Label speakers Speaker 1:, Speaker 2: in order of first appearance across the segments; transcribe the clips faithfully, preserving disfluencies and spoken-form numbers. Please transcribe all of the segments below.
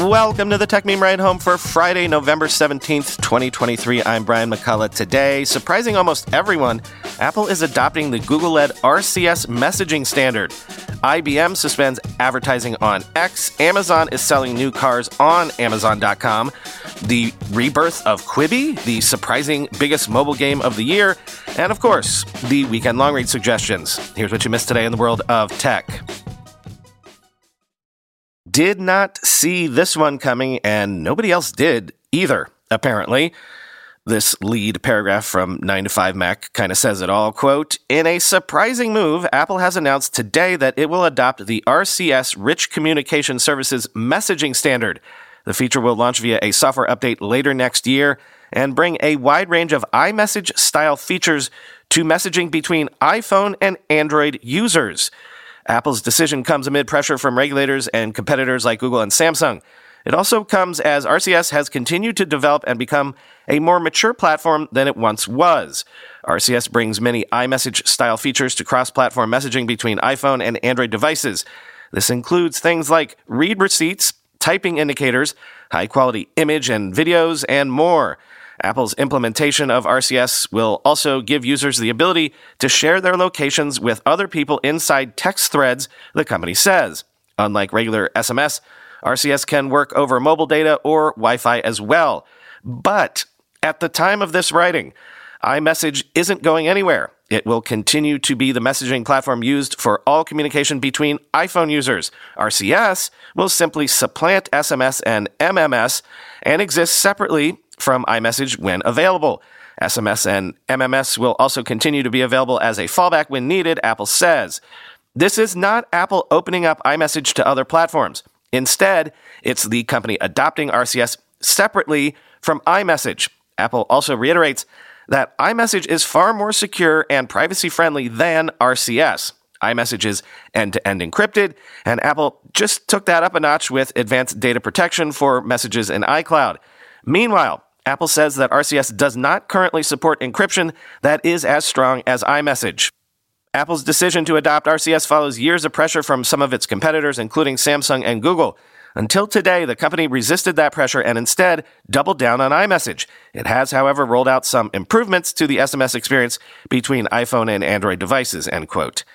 Speaker 1: Welcome to the Tech Meme Ride Home for Friday, November seventeenth, twenty twenty-three. I'm Brian McCullough. Today, surprising almost everyone, Apple is adopting the Google-led R C S messaging standard. I B M suspends advertising on X. Amazon is selling new cars on Amazon dot com. The rebirth of Quibi, the surprising biggest mobile game of the year. And of course, the weekend long read suggestions. Here's what you missed today in the world of tech. Did not see this one coming, and nobody else did either, apparently. This lead paragraph from nine to five Mac kind of says it all. Quote, in a surprising move, Apple has announced today that it will adopt the R C S Rich Communication Services messaging standard. The feature will launch via a software update later next year and bring a wide range of iMessage-style features to messaging between iPhone and Android users. Apple's decision comes amid pressure from regulators and competitors like Google and Samsung. It also comes as R C S has continued to develop and become a more mature platform than it once was. R C S brings many iMessage-style features to cross-platform messaging between iPhone and Android devices. This includes things like read receipts, typing indicators, high-quality image and videos, and more. Apple's implementation of R C S will also give users the ability to share their locations with other people inside text threads, the company says. Unlike regular S M S, R C S can work over mobile data or Wi-Fi as well. But at the time of this writing, iMessage isn't going anywhere. It will continue to be the messaging platform used for all communication between iPhone users. R C S will simply supplant S M S and M M S and exist separately from iMessage when available. S M S and M M S will also continue to be available as a fallback when needed, Apple says. This is not Apple opening up iMessage to other platforms. Instead, it's the company adopting R C S separately from iMessage. Apple also reiterates that iMessage is far more secure and privacy-friendly than R C S. iMessage is end-to-end encrypted, and Apple just took that up a notch with advanced data protection for messages in iCloud. Meanwhile, Apple says that R C S does not currently support encryption that is as strong as iMessage. Apple's decision to adopt R C S follows years of pressure from some of its competitors, including Samsung and Google. Until today, the company resisted that pressure and instead doubled down on iMessage. It has, however, rolled out some improvements to the S M S experience between iPhone and Android devices, end quote.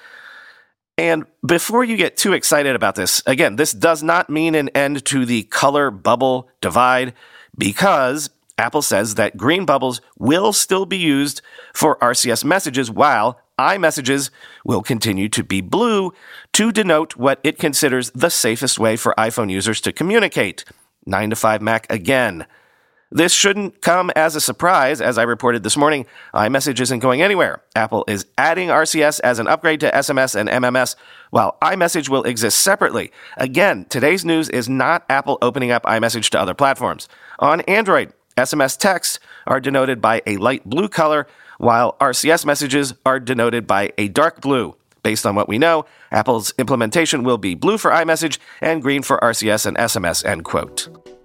Speaker 1: And before you get too excited about this, again, this does not mean an end to the color bubble divide, because Apple says that green bubbles will still be used for R C S messages while iMessages will continue to be blue to denote what it considers the safest way for iPhone users to communicate. nine to five Mac again. This shouldn't come as a surprise. As I reported this morning, iMessage isn't going anywhere. Apple is adding R C S as an upgrade to S M S and M M S, while iMessage will exist separately. Again, today's news is not Apple opening up iMessage to other platforms. On Android, S M S texts are denoted by a light blue color, while R C S messages are denoted by a dark blue. Based on what we know, Apple's implementation will be blue for iMessage and green for R C S and S M S, end quote.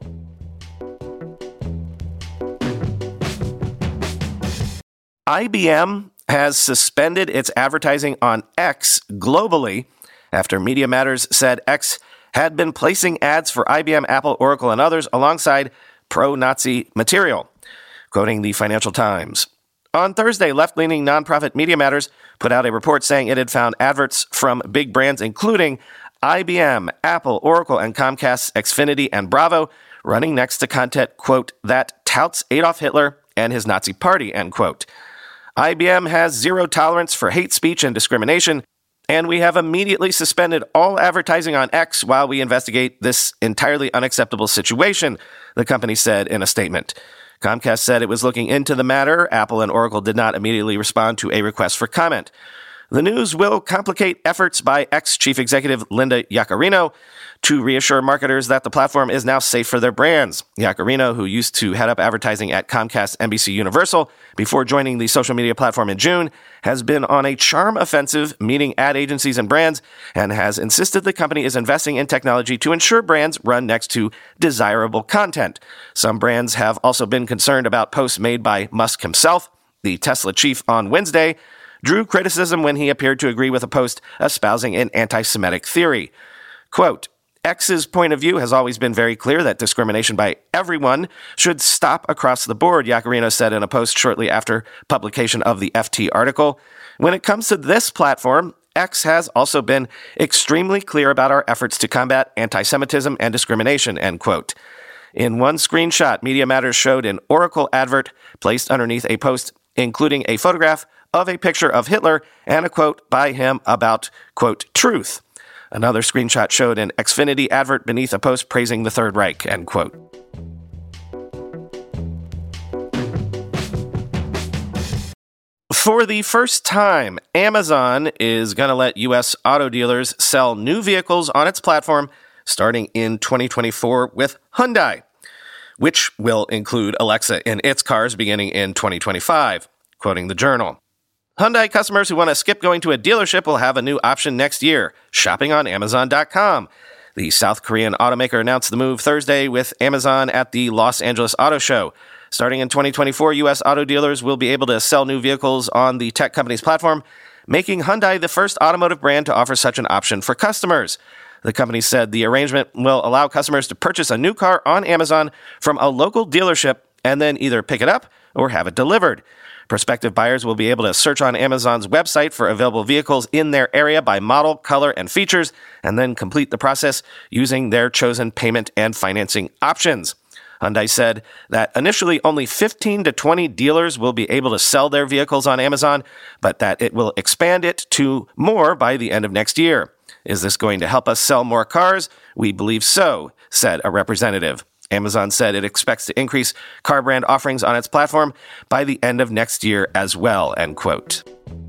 Speaker 1: I B M has suspended its advertising on X globally after Media Matters said X had been placing ads for I B M, Apple, Oracle, and others alongside pro-Nazi material. Quoting the Financial Times. On Thursday, left-leaning nonprofit Media Matters put out a report saying it had found adverts from big brands including I B M, Apple, Oracle, and Comcast's Xfinity and Bravo running next to content, quote, that touts Adolf Hitler and his Nazi party, end quote. I B M has zero tolerance for hate speech and discrimination, and we have immediately suspended all advertising on X while we investigate this entirely unacceptable situation, the company said in a statement. Comcast said it was looking into the matter. Apple and Oracle did not immediately respond to a request for comment. The news will complicate efforts by ex-chief executive Linda Yaccarino to reassure marketers that the platform is now safe for their brands. Yaccarino, who used to head up advertising at Comcast N B C Universal before joining the social media platform in June, has been on a charm offensive meeting ad agencies and brands and has insisted the company is investing in technology to ensure brands run next to desirable content. Some brands have also been concerned about posts made by Musk himself. The Tesla chief on Wednesday drew criticism when he appeared to agree with a post espousing an anti-Semitic theory. Quote, X's point of view has always been very clear that discrimination by everyone should stop across the board, Yaccarino said in a post shortly after publication of the F T article. When it comes to this platform, X has also been extremely clear about our efforts to combat anti-Semitism and discrimination, end quote. In one screenshot, Media Matters showed an Oracle advert placed underneath a post, including a photograph of a picture of Hitler and a quote by him about, quote, truth. Another screenshot showed an Xfinity advert beneath a post praising the Third Reich, end quote. For the first time, Amazon is going to let U S auto dealers sell new vehicles on its platform starting in twenty twenty-four with Hyundai, which will include Alexa in its cars beginning in twenty twenty-five, quoting the Journal. Hyundai customers who want to skip going to a dealership will have a new option next year, shopping on Amazon dot com. The South Korean automaker announced the move Thursday with Amazon at the Los Angeles Auto Show. Starting in twenty twenty-four, U S auto dealers will be able to sell new vehicles on the tech company's platform, making Hyundai the first automotive brand to offer such an option for customers. The company said the arrangement will allow customers to purchase a new car on Amazon from a local dealership and then either pick it up or have it delivered. Prospective buyers will be able to search on Amazon's website for available vehicles in their area by model, color, and features, and then complete the process using their chosen payment and financing options. Hyundai said that initially only fifteen to twenty dealers will be able to sell their vehicles on Amazon, but that it will expand it to more by the end of next year. Is this going to help us sell more cars? We believe so, said a representative. Amazon said it expects to increase car brand offerings on its platform by the end of next year as well, end quote.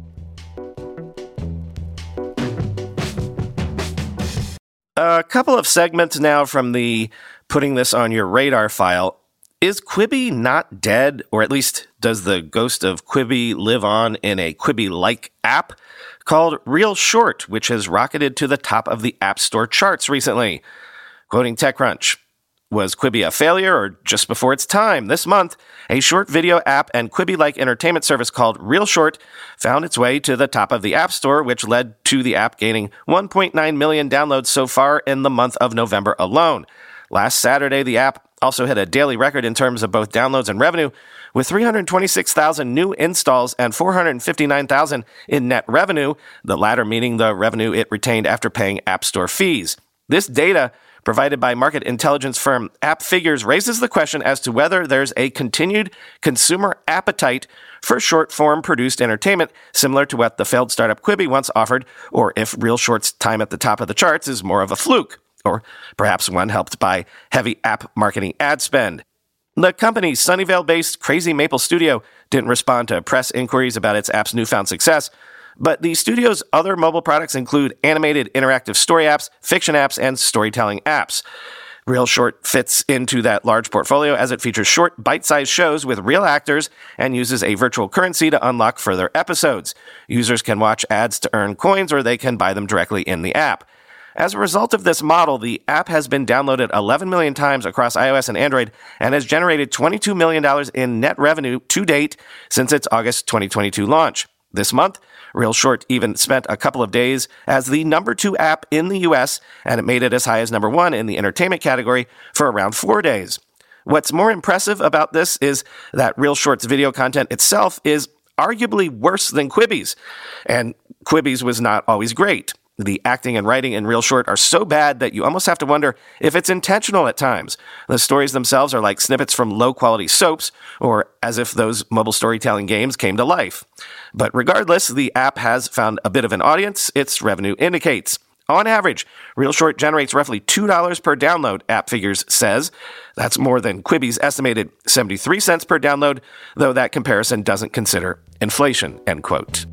Speaker 1: A couple of segments now from the putting this on your radar file. Is Quibi not dead, or at least does the ghost of Quibi live on in a Quibi-like app called Real Short, which has rocketed to the top of the App Store charts recently? Quoting TechCrunch, was Quibi a failure or just before its time? This month, a short video app and Quibi-like entertainment service called Real Short found its way to the top of the App Store, which led to the app gaining one point nine million downloads so far in the month of November alone. Last Saturday, the app also hit a daily record in terms of both downloads and revenue, with three hundred twenty-six thousand new installs and four hundred fifty-nine thousand in net revenue, the latter meaning the revenue it retained after paying App Store fees. This data, provided by market intelligence firm AppFigures, raises the question as to whether there's a continued consumer appetite for short-form produced entertainment, similar to what the failed startup Quibi once offered, or if Real Short's time at the top of the charts is more of a fluke, or perhaps one helped by heavy app marketing ad spend. The company's Sunnyvale-based Crazy Maple Studio didn't respond to press inquiries about its app's newfound success, but the studio's other mobile products include animated interactive story apps, fiction apps, and storytelling apps. Real Short fits into that large portfolio as it features short, bite-sized shows with real actors and uses a virtual currency to unlock further episodes. Users can watch ads to earn coins, or they can buy them directly in the app. As a result of this model, the app has been downloaded eleven million times across iOS and Android and has generated twenty-two million dollars in net revenue to date since its August twenty twenty-two launch. This month, Real Short even spent a couple of days as the number two app in the U S, and it made it as high as number one in the entertainment category for around four days. What's more impressive about this is that Real Short's video content itself is arguably worse than Quibi's, and Quibi's was not always great. The acting and writing in Real Short are so bad that you almost have to wonder if it's intentional at times. The stories themselves are like snippets from low-quality soaps, or as if those mobile storytelling games came to life. But regardless, the app has found a bit of an audience, its revenue indicates. On average, Real Short generates roughly two dollars per download, AppFigures says. That's more than Quibi's estimated seventy-three cents per download, though that comparison doesn't consider inflation, end quote.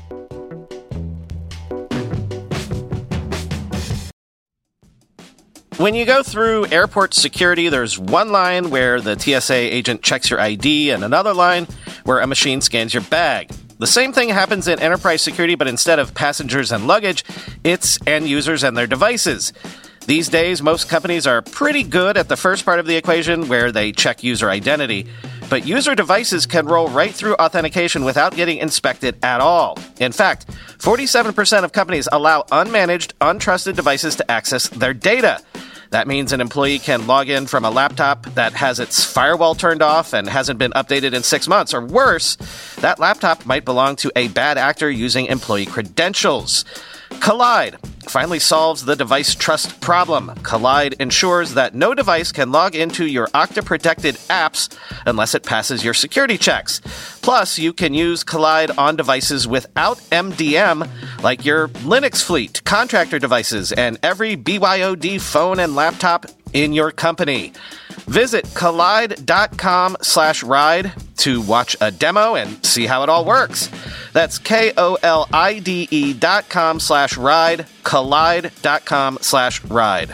Speaker 1: When you go through airport security, there's one line where the T S A agent checks your I D and another line where a machine scans your bag. The same thing happens in enterprise security, but instead of passengers and luggage, it's end users and their devices. These days, most companies are pretty good at the first part of the equation, where they check user identity. but user devices can roll right through authentication without getting inspected at all. In fact, forty-seven percent of companies allow unmanaged, untrusted devices to access their data. That means an employee can log in from a laptop that has its firewall turned off and hasn't been updated in six months, or worse, that laptop might belong to a bad actor using employee credentials. Kolide finally solves the device trust problem. Kolide ensures that no device can log into your Okta-protected apps unless it passes your security checks. Plus, you can use Kolide on devices without M D M, like your Linux fleet, contractor devices, and every B Y O D phone and laptop in your company. Visit kolide.com slash ride to watch a demo and see how it all works. That's K-O-L-I-D-E dot com slash ride, kolide.com slash ride.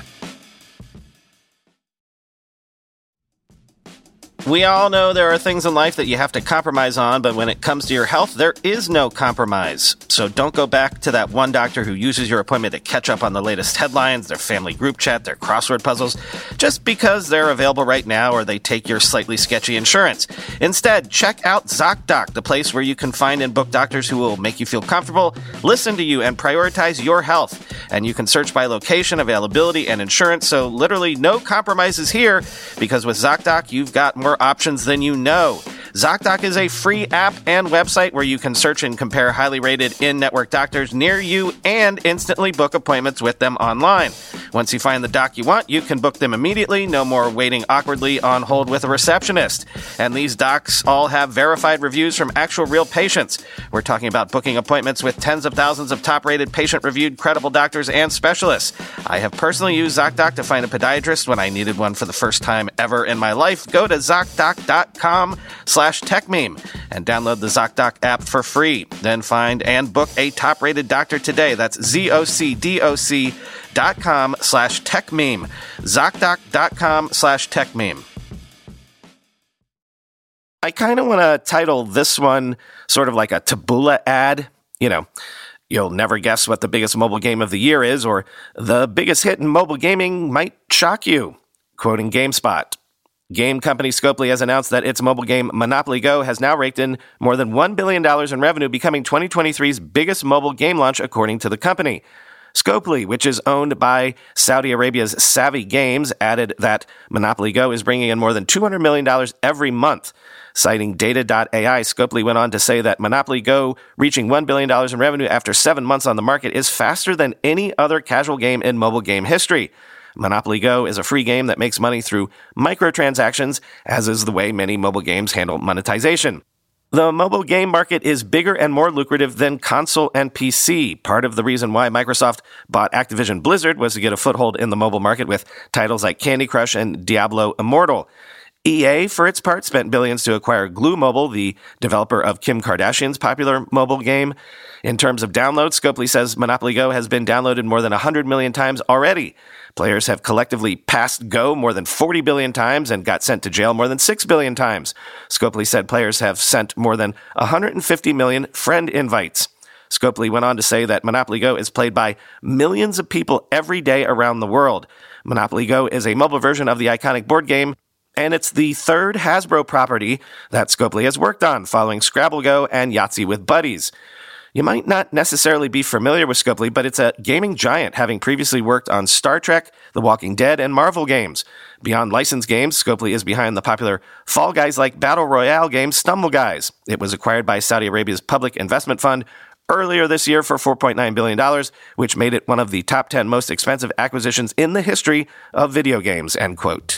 Speaker 1: We all know there are things in life that you have to compromise on, but when it comes to your health, there is no compromise. So don't go back to that one doctor who uses your appointment to catch up on the latest headlines, their family group chat, their crossword puzzles, just because they're available right now or they take your slightly sketchy insurance. Instead, check out ZocDoc, the place where you can find and book doctors who will make you feel comfortable, listen to you, and prioritize your health. And you can search by location, availability, and insurance, so literally no compromises here, because with ZocDoc, you've got more options than you know. ZocDoc is a free app and website where you can search and compare highly rated in-network doctors near you and instantly book appointments with them online. Once you find the doc you want, you can book them immediately. No more waiting awkwardly on hold with a receptionist. And these docs all have verified reviews from actual real patients. We're talking about booking appointments with tens of thousands of top-rated, patient-reviewed, credible doctors and specialists. I have personally used ZocDoc to find a podiatrist when I needed one for the first time ever in my life. Go to ZocDoc.com slash TechMeme and download the ZocDoc app for free. Then find and book a top-rated doctor today. That's Z-O-C-D-O-C dot com slash TechMeme. ZocDoc.com slash TechMeme. I kind of want to title this one sort of like a Taboola ad. You know, you'll never guess what the biggest mobile game of the year is, or the biggest hit in mobile gaming might shock you. Quoting GameSpot. Game company Scopely has announced that its mobile game Monopoly Go has now raked in more than one billion dollars in revenue, becoming twenty twenty-three's biggest mobile game launch, according to the company. Scopely, which is owned by Saudi Arabia's Savvy Games, added that Monopoly Go is bringing in more than two hundred million dollars every month. Citing Data dot A I, Scopely went on to say that Monopoly Go reaching one billion dollars in revenue after seven months on the market is faster than any other casual game in mobile game history. Monopoly Go is a free game that makes money through microtransactions, as is the way many mobile games handle monetization. The mobile game market is bigger and more lucrative than console and P C. Part of the reason why Microsoft bought Activision Blizzard was to get a foothold in the mobile market with titles like Candy Crush and Diablo Immortal. E A, for its part, spent billions to acquire Glu Mobile, the developer of Kim Kardashian's popular mobile game. In terms of downloads, Scopely says Monopoly Go has been downloaded more than one hundred million times already. Players have collectively passed Go more than forty billion times and got sent to jail more than six billion times. Scopely said players have sent more than one hundred fifty million friend invites. Scopely went on to say that Monopoly Go is played by millions of people every day around the world. Monopoly Go is a mobile version of the iconic board game, and it's the third Hasbro property that Scopely has worked on, following Scrabble Go and Yahtzee with Buddies. You might not necessarily be familiar with Scopely, but it's a gaming giant, having previously worked on Star Trek, The Walking Dead, and Marvel games. Beyond licensed games, Scopely is behind the popular Fall Guys-like battle royale game Stumble Guys. It was acquired by Saudi Arabia's Public Investment Fund earlier this year for four point nine billion dollars, which made it one of the top ten most expensive acquisitions in the history of video games, end quote.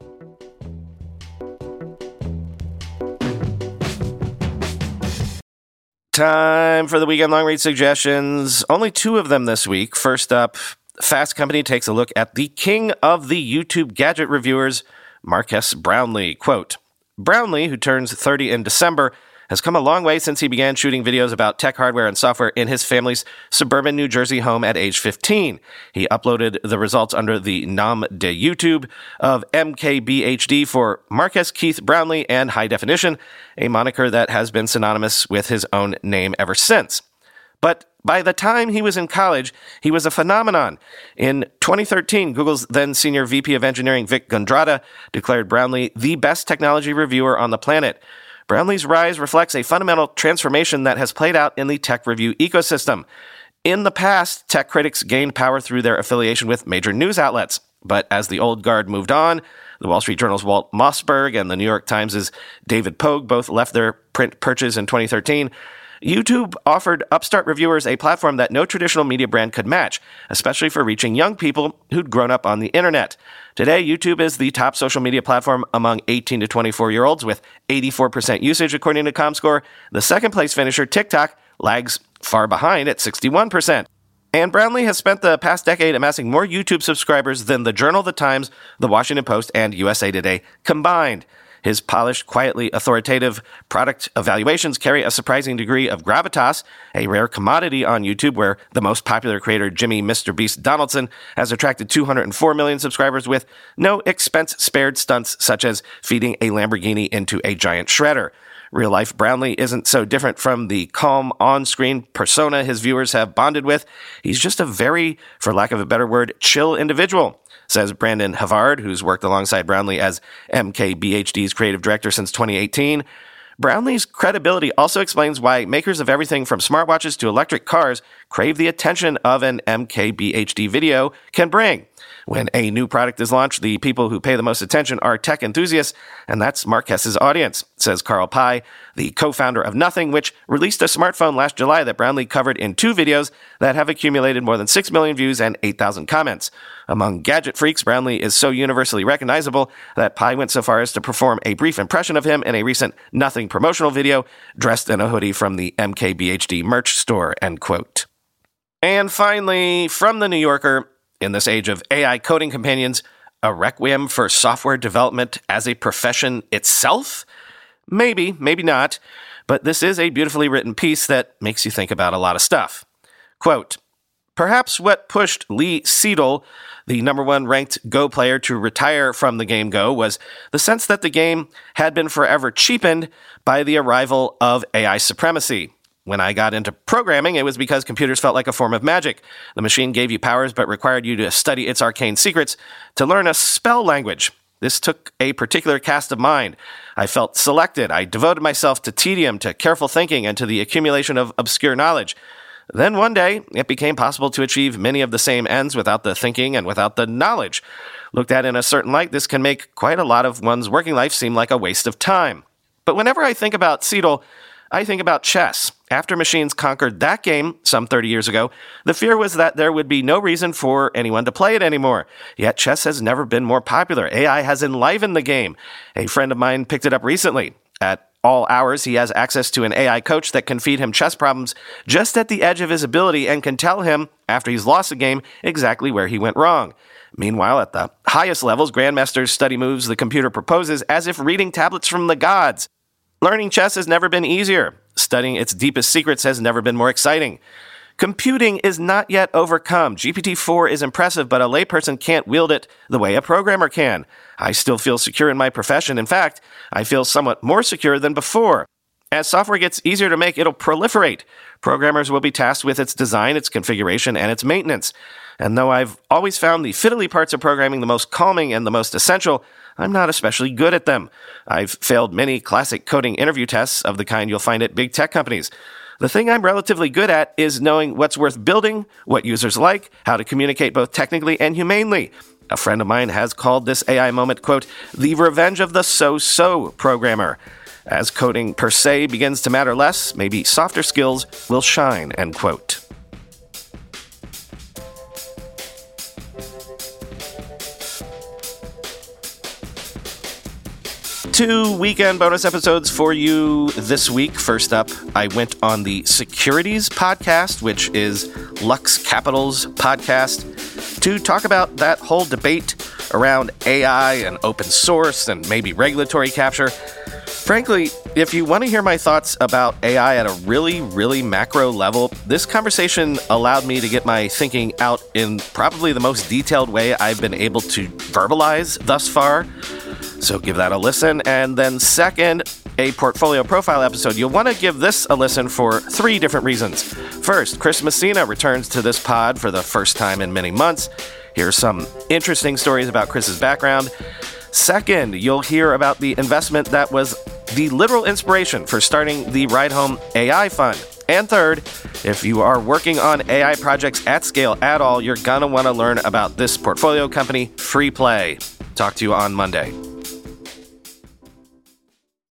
Speaker 1: Time for the weekend long read suggestions. Only two of them this week. First up, Fast Company takes a look at the king of the YouTube gadget reviewers, Marques Brownlee. Quote, Brownlee, who turns thirty in December, has come a long way since he began shooting videos about tech hardware and software in his family's suburban New Jersey home at age fifteen. He uploaded the results under the nom de YouTube of M K B H D for Marques Keith Brownlee and High Definition, a moniker that has been synonymous with his own name ever since. But by the time he was in college, he was a phenomenon. In twenty thirteen, Google's then senior V P of engineering, Vic Gundrada, declared Brownlee the best technology reviewer on the planet. Brownlee's rise reflects a fundamental transformation that has played out in the tech review ecosystem. In the past, tech critics gained power through their affiliation with major news outlets. But as the old guard moved on, the Wall Street Journal's Walt Mossberg and the New York Times' David Pogue both left their print perches in twenty thirteen. YouTube offered upstart reviewers a platform that no traditional media brand could match, especially for reaching young people who'd grown up on the internet. Today, YouTube is the top social media platform among eighteen to twenty-four-year-olds with eighty-four percent usage, according to ComScore. The second-place finisher, TikTok, lags far behind at sixty-one percent. And Brownlee has spent the past decade amassing more YouTube subscribers than the Journal, The Times, The Washington Post, and U S A Today combined. His polished, quietly authoritative product evaluations carry a surprising degree of gravitas, a rare commodity on YouTube where the most popular creator, Jimmy Mister Beast Donaldson, has attracted two hundred four million subscribers with no expense-spared stunts such as feeding a Lamborghini into a giant shredder. Real-life Brownlee isn't so different from the calm, on-screen persona his viewers have bonded with. He's just a very, for lack of a better word, chill individual, says Brandon Havard, who's worked alongside Brownlee as M K B H D's creative director since twenty eighteen. Brownlee's credibility also explains why makers of everything from smartwatches to electric cars crave the attention of an M K B H D video can bring. When a new product is launched, the people who pay the most attention are tech enthusiasts, and that's Mark Hess's audience, says Carl Pye, the co-founder of Nothing, which released a smartphone last July that Brownlee covered in two videos that have accumulated more than six million views and eight thousand comments. Among gadget freaks, Brownlee is so universally recognizable that Pye went so far as to perform a brief impression of him in a recent Nothing promotional video, dressed in a hoodie from the M K B H D merch store, end quote. And finally, from The New Yorker, in this age of A I coding companions, a requiem for software development as a profession itself? Maybe, maybe not, but this is a beautifully written piece that makes you think about a lot of stuff. Quote, perhaps what pushed Lee Sedol, the number one ranked Go player, to retire from the game Go was the sense that the game had been forever cheapened by the arrival of A I supremacy. When I got into programming, it was because computers felt like a form of magic. The machine gave you powers but required you to study its arcane secrets to learn a spell language. This took a particular cast of mind. I felt selected. I devoted myself to tedium, to careful thinking, and to the accumulation of obscure knowledge. Then one day, it became possible to achieve many of the same ends without the thinking and without the knowledge. Looked at in a certain light, this can make quite a lot of one's working life seem like a waste of time. But whenever I think about Sedol, I think about chess. After machines conquered that game some thirty years ago, the fear was that there would be no reason for anyone to play it anymore. Yet chess has never been more popular. A I has enlivened the game. A friend of mine picked it up recently. At all hours, he has access to an A I coach that can feed him chess problems just at the edge of his ability and can tell him, after he's lost a game, exactly where he went wrong. Meanwhile, at the highest levels, grandmasters study moves the computer proposes as if reading tablets from the gods. Learning chess has never been easier. Studying its deepest secrets has never been more exciting. Computing is not yet overcome. G P T four is impressive, but a layperson can't wield it the way a programmer can. I still feel secure in my profession. In fact, I feel somewhat more secure than before. As software gets easier to make, it'll proliferate. Programmers will be tasked with its design, its configuration, and its maintenance. And though I've always found the fiddly parts of programming the most calming and the most essential, I'm not especially good at them. I've failed many classic coding interview tests of the kind you'll find at big tech companies. The thing I'm relatively good at is knowing what's worth building, what users like, how to communicate both technically and humanely. A friend of mine has called this A I moment, quote, the revenge of the so-so programmer. As coding per se begins to matter less, maybe softer skills will shine, end quote. Two weekend bonus episodes for you this week. First up, I went on the Securities podcast, which is Lux Capital's podcast, to talk about that whole debate around A I and open source and maybe regulatory capture. Frankly, if you want to hear my thoughts about A I at a really, really macro level, this conversation allowed me to get my thinking out in probably the most detailed way I've been able to verbalize thus far. So give that a listen. And then second, a portfolio profile episode, you'll want to give this a listen for three different reasons. First, Chris Messina returns to this pod for the first time in many months. Here's some interesting stories about Chris's background. Second, you'll hear about the investment that was the literal inspiration for starting the Ride Home A I Fund. And third, if you are working on A I projects at scale at all, you're gonna want to learn about this portfolio company, FreePlay. Talk to you on Monday.